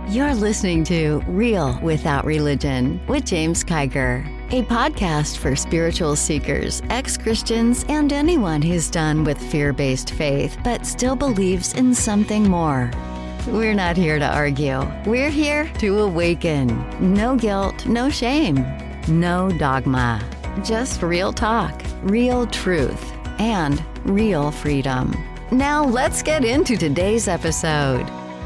You're listening to Real Without Religion with James Kiger, a podcast for spiritual seekers, ex-Christians, and anyone who's done with fear-based faith but still believes in something more. We're not here to argue. We're here to awaken. No guilt, no shame, no dogma. Just real talk, real truth, and real freedom. Now let's get into today's episode.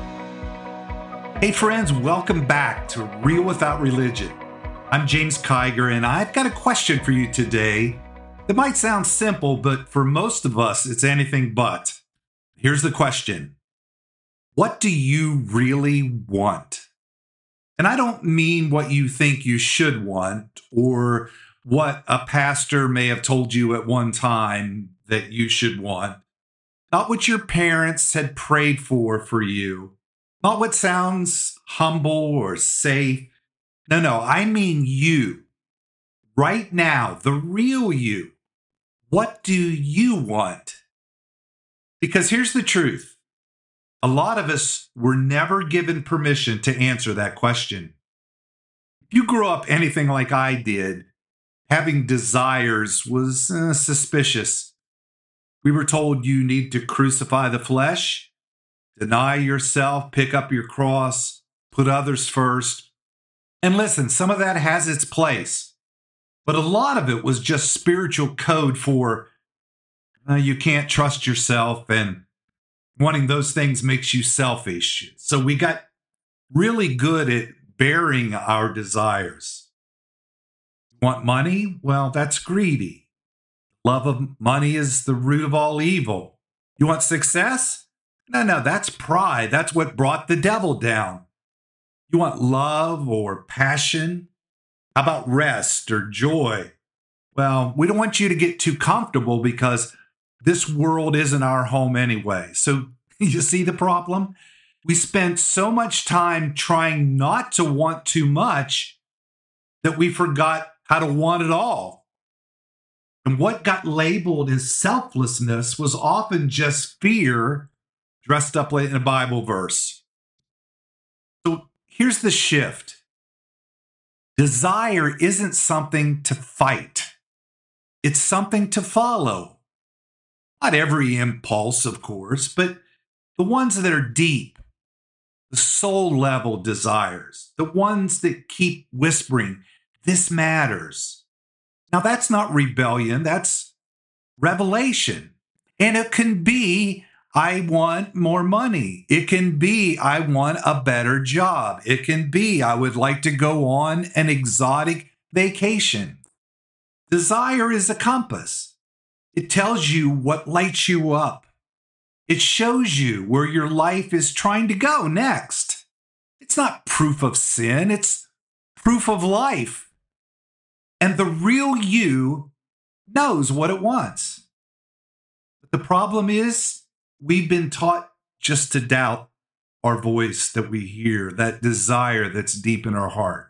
Hey friends, welcome back to Real Without Religion. I'm James Kiger, and I've got a question for you today that might sound simple, but for most of us, it's anything but. Here's the question. What do you really want? And I don't mean what you think you should want or what a pastor may have told you at one time that you should want. Not what your parents had prayed for you. Not what sounds humble or safe. No, I mean you. Right now, the real you. What do you want? Because here's the truth. A lot of us were never given permission to answer that question. If you grew up anything like I did, having desires was suspicious. We were told you need to crucify the flesh, deny yourself, pick up your cross, put others first. And listen, some of that has its place, but a lot of it was just spiritual code for you can't trust yourself, and wanting those things makes you selfish. So we got really good at bearing our desires. Want money? Well, that's greedy. Love of money is the root of all evil. You want success? No, that's pride. That's what brought the devil down. You want love or passion? How about rest or joy? Well, we don't want you to get too comfortable because this world isn't our home anyway. So you see the problem? We spent so much time trying not to want too much that we forgot how to want it all. And what got labeled as selflessness was often just fear dressed up in a Bible verse. So here's the shift. Desire isn't something to fight. It's something to follow. Not every impulse, of course, but the ones that are deep, the soul level desires, the ones that keep whispering, this matters. Now that's not rebellion, that's revelation. And it can be, I want more money. It can be, I want a better job. It can be, I would like to go on an exotic vacation. Desire is a compass. It tells you what lights you up. It shows you where your life is trying to go next. It's not proof of sin, it's proof of life. And the real you knows what it wants. But the problem is, we've been taught just to doubt our voice that we hear, that desire that's deep in our heart.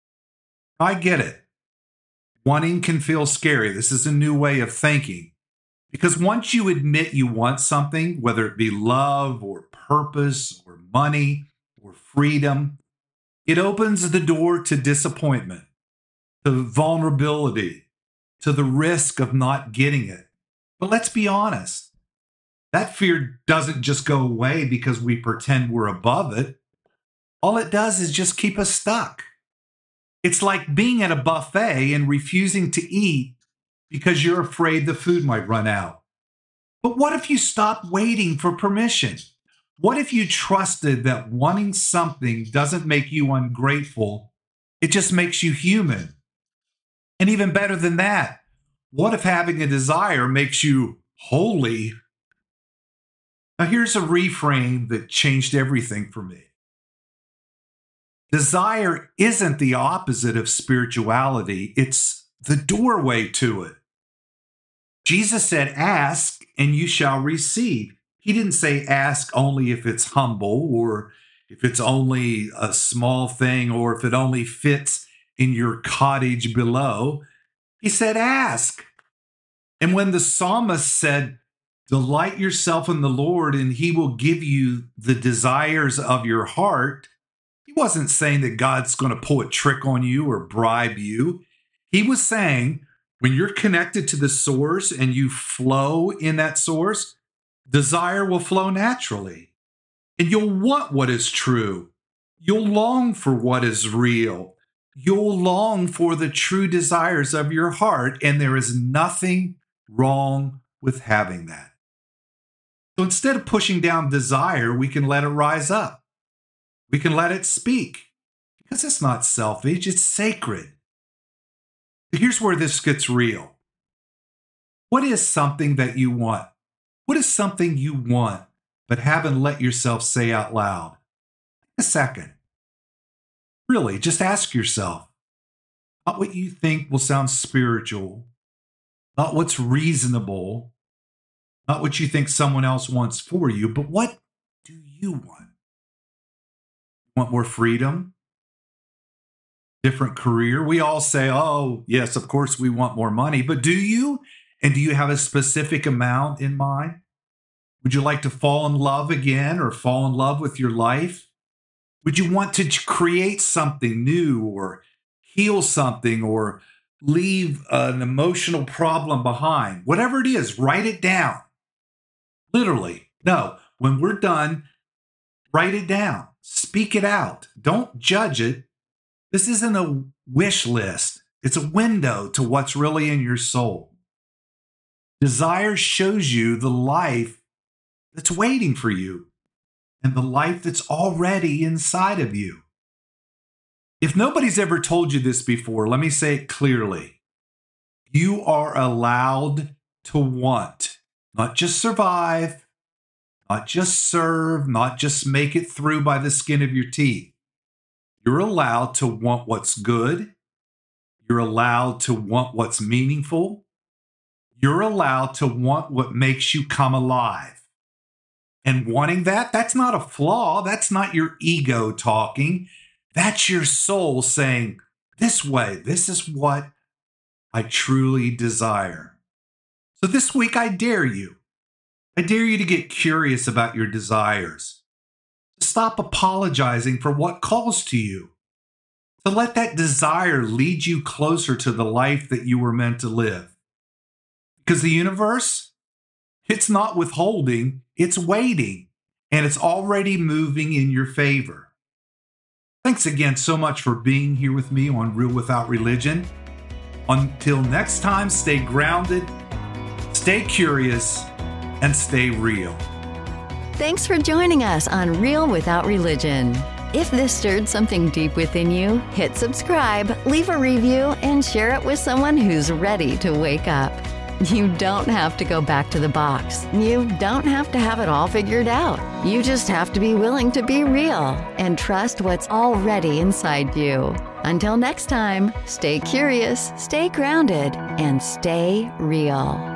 I get it. Wanting can feel scary. This is a new way of thinking. Because once you admit you want something, whether it be love or purpose or money or freedom, it opens the door to disappointment, to vulnerability, to the risk of not getting it. But let's be honest. That fear doesn't just go away because we pretend we're above it. All it does is just keep us stuck. It's like being at a buffet and refusing to eat because you're afraid the food might run out. But what if you stopped waiting for permission? What if you trusted that wanting something doesn't make you ungrateful? It just makes you human. And even better than that, what if having a desire makes you holy? Now, here's a reframe that changed everything for me. Desire isn't the opposite of spirituality. It's the doorway to it. Jesus said, ask and you shall receive. He didn't say ask only if it's humble or if it's only a small thing or if it only fits in your cottage below. He said, ask. And when the psalmist said, delight yourself in the Lord and he will give you the desires of your heart, He wasn't saying that God's going to pull a trick on you or bribe you. He was saying when you're connected to the source and you flow in that source, desire will flow naturally. And you'll want what is true. You'll long for what is real. You'll long for the true desires of your heart. And there is nothing wrong with having that. So instead of pushing down desire, we can let it rise up. We can let it speak because it's not selfish, it's sacred. Here's where this gets real. What is something that you want? What is something you want but haven't let yourself say out loud? Take a second. Really, just ask yourself, not what you think will sound spiritual, not what's reasonable, not what you think someone else wants for you, but what do you want? Want more freedom? Different career? We all say, oh, yes, of course we want more money, but do you? And do you have a specific amount in mind? Would you like to fall in love again or fall in love with your life? Would you want to create something new or heal something or leave an emotional problem behind? Whatever it is, write it down. Literally. No, when we're done, write it down. Speak it out. Don't judge it. This isn't a wish list. It's a window to what's really in your soul. Desire shows you the life that's waiting for you and the life that's already inside of you. If nobody's ever told you this before, let me say it clearly. You are allowed to want, not just survive, not just serve, not just make it through by the skin of your teeth. You're allowed to want what's good. You're allowed to want what's meaningful. You're allowed to want what makes you come alive. And wanting that, that's not a flaw. That's not your ego talking. That's your soul saying, this way, this is what I truly desire. So this week, I dare you. I dare you to get curious about your desires. To stop apologizing for what calls to you. To let that desire lead you closer to the life that you were meant to live. Because the universe, it's not withholding, it's waiting, and it's already moving in your favor. Thanks again so much for being here with me on Real Without Religion. Until next time, stay grounded, stay curious, and stay real. Thanks for joining us on Real Without Religion. If this stirred something deep within you, hit subscribe, leave a review, and share it with someone who's ready to wake up. You don't have to go back to the box. You don't have to have it all figured out. You just have to be willing to be real and trust what's already inside you. Until next time, stay curious, stay grounded, and stay real.